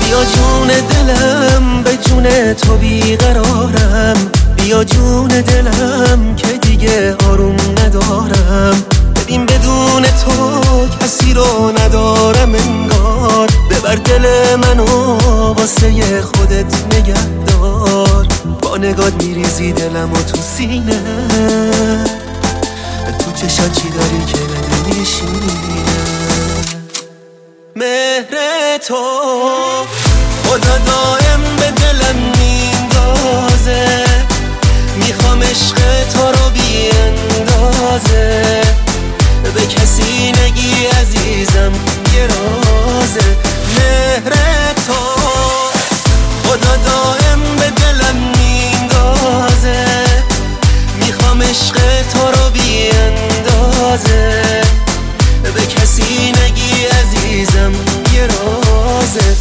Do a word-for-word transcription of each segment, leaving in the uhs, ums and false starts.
بیا جون دلم به جون تو بیقرارم، بیا جون دلم که دیگه آروم ندارم. ببین بدون تو کسی رو ندارم انگار، ببر دل منو واسه خودت نگهدار. با نگات میریزی دلم و تو سینه، تو چشات چی داری که بده میشینه. مهر تو خدا دائم به دلم میندازه، میخوام عشق تو رو بی اندازه. به کسی نگی عزیزم یه رازه. مهر تو خدا دائم به دلم میندازه، میخوام عشق تو رو بی اندازه. به کسی نگی عزیزم یه رازه.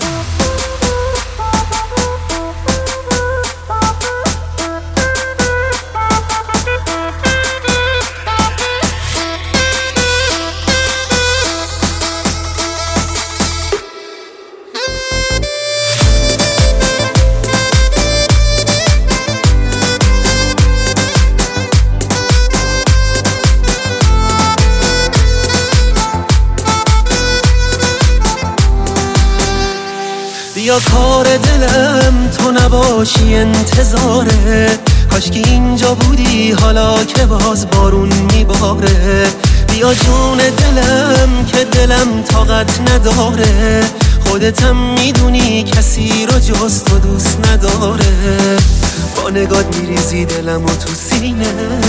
بیا کار دلم تو نباشی انتظاره، کاش که اینجا بودی حالا که باز بارون میباره. بیا جون دلم که دلم طاقت نداره، خودتم میدونی کسی رو جز تو دوست نداره. با نگات میریزی دلم و تو سینه،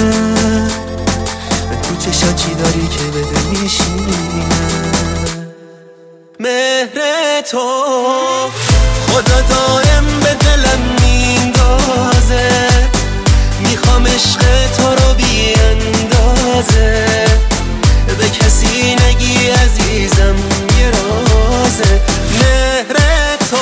تو چشات چی داری که بده میشینه. مهر تو خدا دائم به دلم میندازه، میخوام عشق تو رو بی اندازه. به کسی نگی عزیزم یه رازه. مهر تو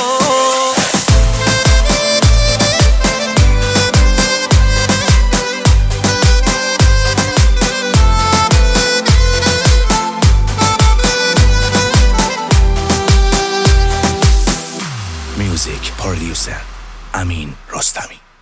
Music Producer Amin Rostami.